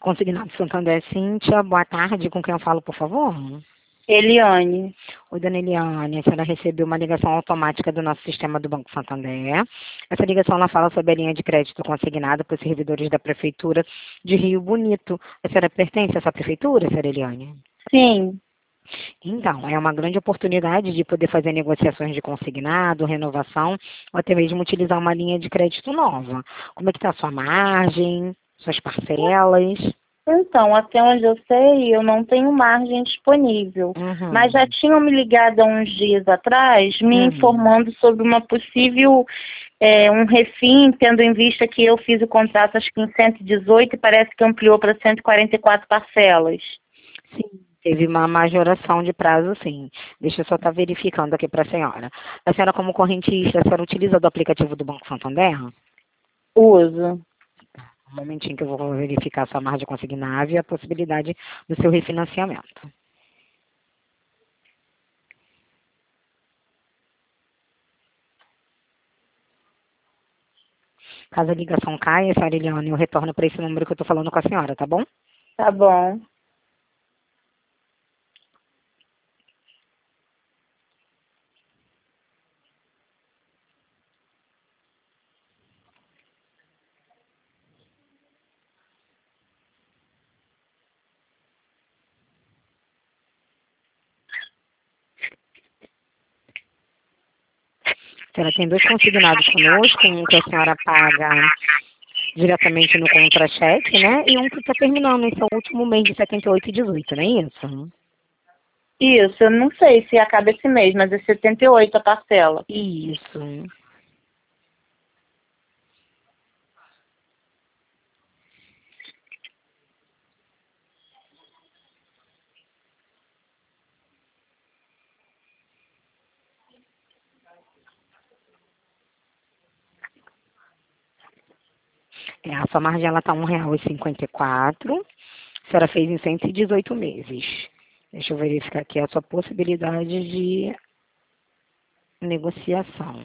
Consignado Santander, Cíntia, boa tarde. Com quem eu falo, por favor? Eliane. Oi, dona Eliane, a senhora recebeu uma ligação automática do nosso sistema do Banco Santander. Essa ligação ela fala sobre a linha de crédito consignada por servidores da Prefeitura de Rio Bonito. A senhora pertence a essa prefeitura, senhora Eliane? Sim. Então, é uma grande oportunidade de poder fazer negociações de consignado, renovação, ou até mesmo utilizar uma linha de crédito nova. Como é que está a sua margem, suas parcelas? Então, até onde eu sei, eu não tenho margem disponível. Mas já tinham me ligado há uns dias atrás, me informando sobre uma possível, um refim, tendo em vista que eu fiz o contrato acho que em 118 e parece que ampliou para 144 parcelas. Sim, teve uma majoração de prazo, sim. Deixa eu só estar verificando aqui para a senhora. A senhora, como correntista, a senhora utiliza do aplicativo do Banco Santander? Uso. Um momentinho que eu vou verificar a sua margem consignável e a possibilidade do seu refinanciamento. Caso a ligação caia, senhora Eliane, eu retorno para esse número que eu estou falando com a senhora, tá bom? Tá bom. A senhora tem dois consignados conosco, um que a senhora paga diretamente no contra-cheque, né? E um que está terminando esse último mês de 78 e 18, não é isso? Isso, eu não sei se acaba esse mês, mas é 78 a parcela. Isso. A sua margem ela está R$ 1,54. A senhora fez em 118 meses. Deixa eu verificar aqui a sua possibilidade de negociação.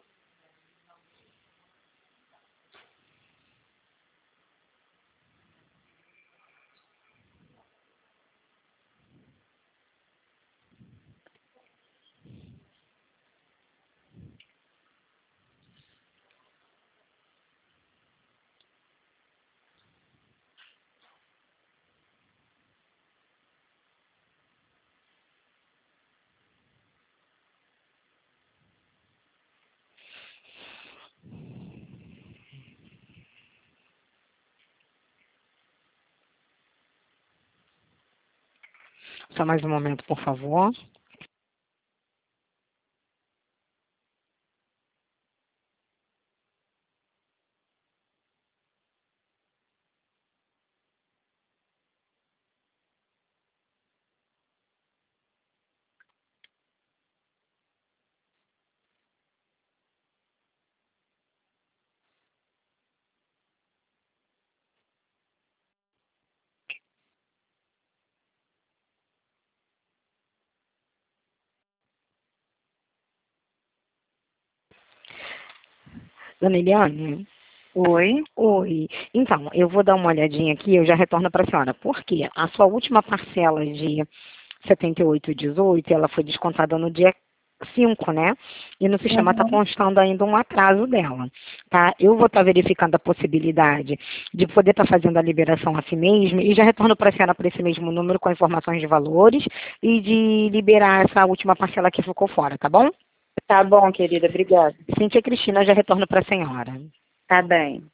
Só mais um momento, por favor. Dona Eliane? Oi? Oi. Então, eu vou dar uma olhadinha aqui, eu já retorno para a senhora. Por quê? A sua última parcela de 78,18, ela foi descontada no dia 5, né? E no sistema está constando ainda um atraso dela, tá? Eu vou estar verificando a possibilidade de poder estar fazendo a liberação assim mesmo e já retorno para a senhora por esse mesmo número com informações de valores e de liberar essa última parcela que ficou fora, tá bom? Tá bom, querida, obrigada. Cíntia Cristina, já retorno para a senhora. Tá bem.